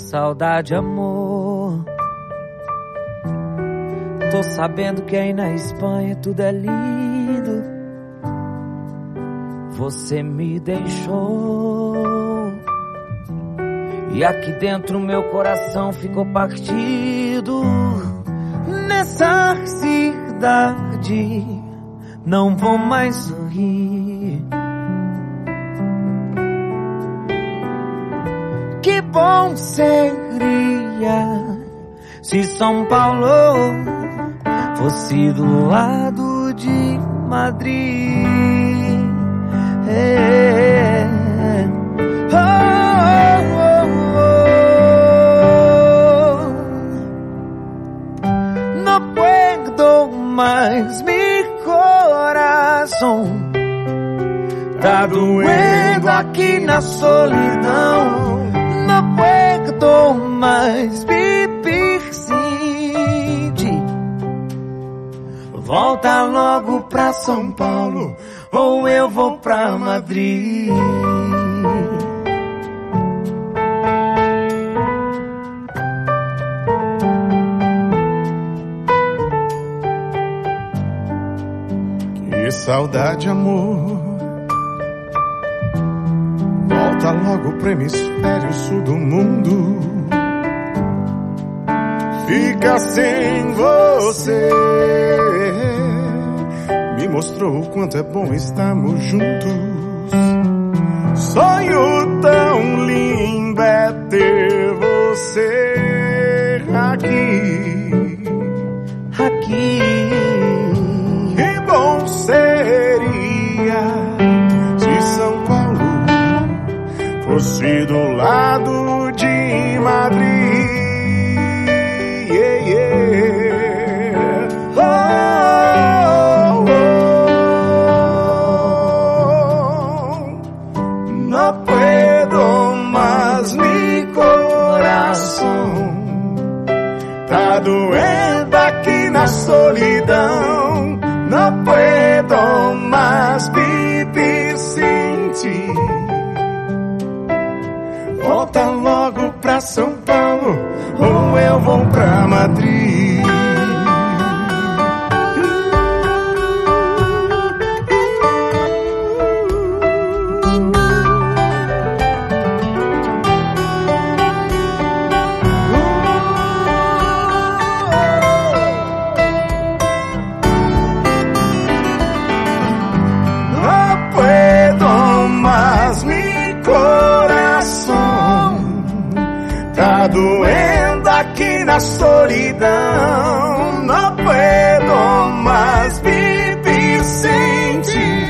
saudade, amor. Tô sabendo que aí na Espanha tudo é lindo. Você me deixou e aqui dentro meu coração ficou partido. Nessa cidade não vou mais sorrir. Que bom seria se São Paulo fosse do lado de Madrid. No puedo mais, mi corazón tá doendo aqui na solidão. No puedo mais viver sem ti. Volta logo pra São Paulo ou eu vou pra Madrid. Que saudade, amor. Volta logo pro hemisfério sul do mundo. Fica sem você. Me mostrou o quanto é bom estarmos juntos. Sonho tão lindo é ter você aqui. Aqui. Que bom seria se São Paulo fosse do lado de Madrid. Yeah, yeah. Oh, oh, oh. No puedo más, mi coração tá doendo aqui na solidão. No puedo más viver sem ti. Volta logo pra São Paulo ou eu vou pra Madrid. No puedo más, mi coração tá doendo aqui na solidão. Não puedo mais viver sem ti.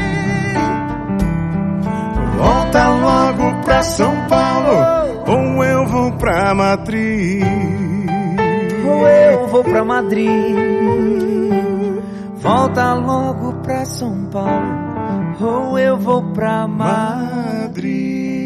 Volta logo pra São Paulo ou eu vou pra Madrid. Ou eu vou pra Madrid. Volta logo pra São Paulo ou eu vou pra Madrid.